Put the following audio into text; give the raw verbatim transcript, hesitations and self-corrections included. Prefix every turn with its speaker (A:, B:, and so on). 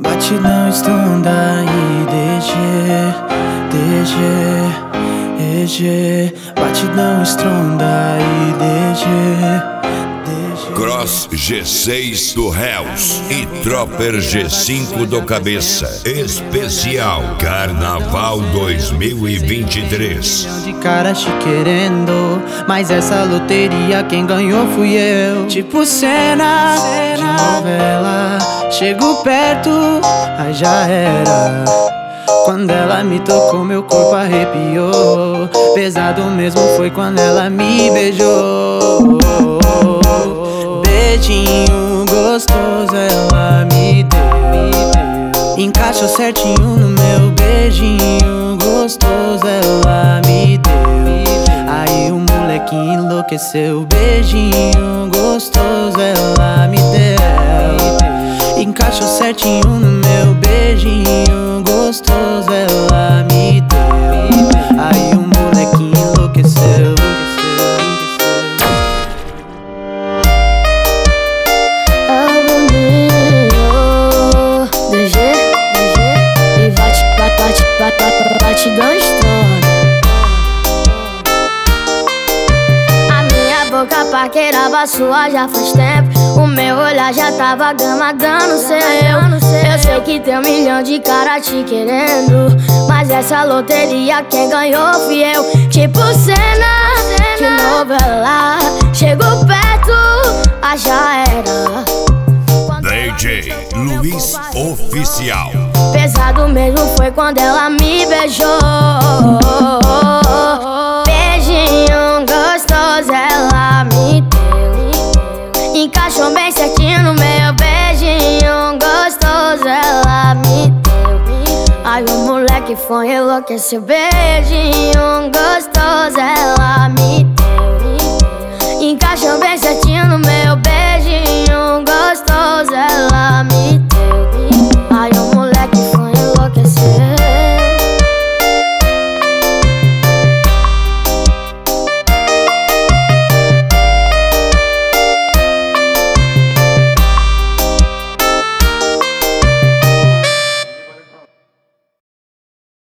A: Batidão, estronda e D G, D G, E G. Batidão, estronda e D G, D G.
B: Cross G seis do Hells e Tropper G cinco do Cabeça. Especial Carnaval dois mil e vinte e três.
A: De cara te querendo, mas essa loteria quem ganhou fui eu. Tipo cena, de novela. Chego perto, aí já era. Quando ela me tocou, meu corpo arrepiou. Pesado mesmo foi quando ela me beijou. Beijinho gostoso ela me deu. Encaixou certinho no meu beijinho gostoso ela me deu. Aí o moleque enlouqueceu. Beijinho gostoso ela me deu. Encaixou certinho no meu beijinho gostoso ela me deu. Aí o moleque enlouqueceu.
C: É o D G, D G. E bate, bate, bate, bate, batidão estrona. A minha boca paquerava sua já faz tempo. O meu olhar já tava gamadando o seu. Eu sei que tem um milhão de cara te querendo, mas essa loteria quem ganhou fui eu. Tipo cena de novela. Chegou perto, ah, já era.
B: D J Luiz Oficial.
C: Pesado mesmo foi quando ela me beijou. Beijinho gostoso ela me deu. Encaixou bem certinho no meu beijinho gostoso ela me deu. Aí o moleque foi enlouqueceu. Beijinho gostoso ela me